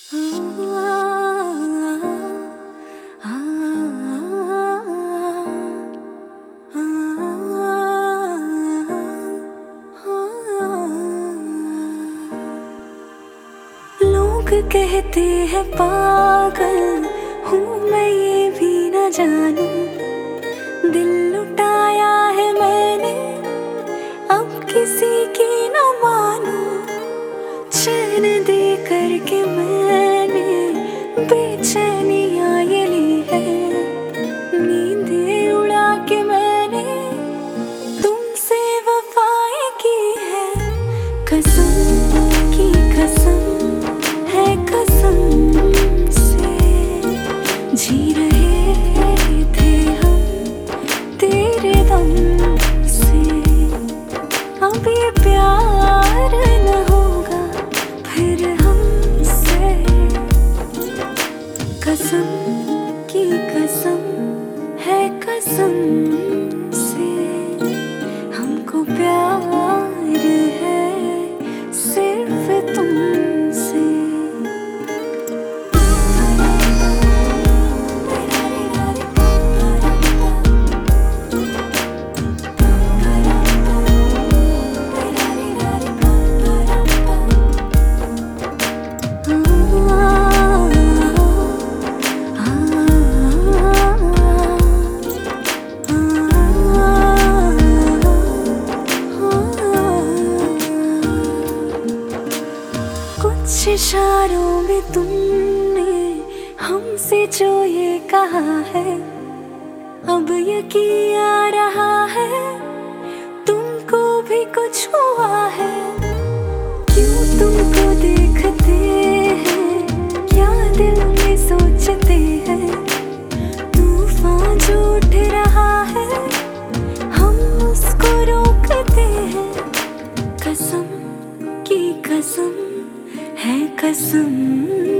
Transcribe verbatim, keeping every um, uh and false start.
लोग कहते हैं पागल हूँ मैं, ये भी न जानूं दिल लुटाया है मैंने, अब किसी की न मानूं। चैन दे करके मैंने बेचैनियाँ ये ली है, नींदें उड़ा के मैंने तुमसे वफाएं की है। कसम की कसम है कसम से, जी रहे थे हम तेरे दम से। अब ये प्यार न होगा फिर हमसे, कसम की कसम है कसम से, हमको प्यार है सिर्फ तुमसे। कुछ इशारों में तुमने हमसे जो ये कहा है, अब यकीन आ रहा है तुमको भी कुछ हुआ है। क्यों तुमको देखते हैं क्या दिल में सोचते हैं, तूफान जो उठ रहा है हम उसको रोकते हैं। कसम की कसम है कसम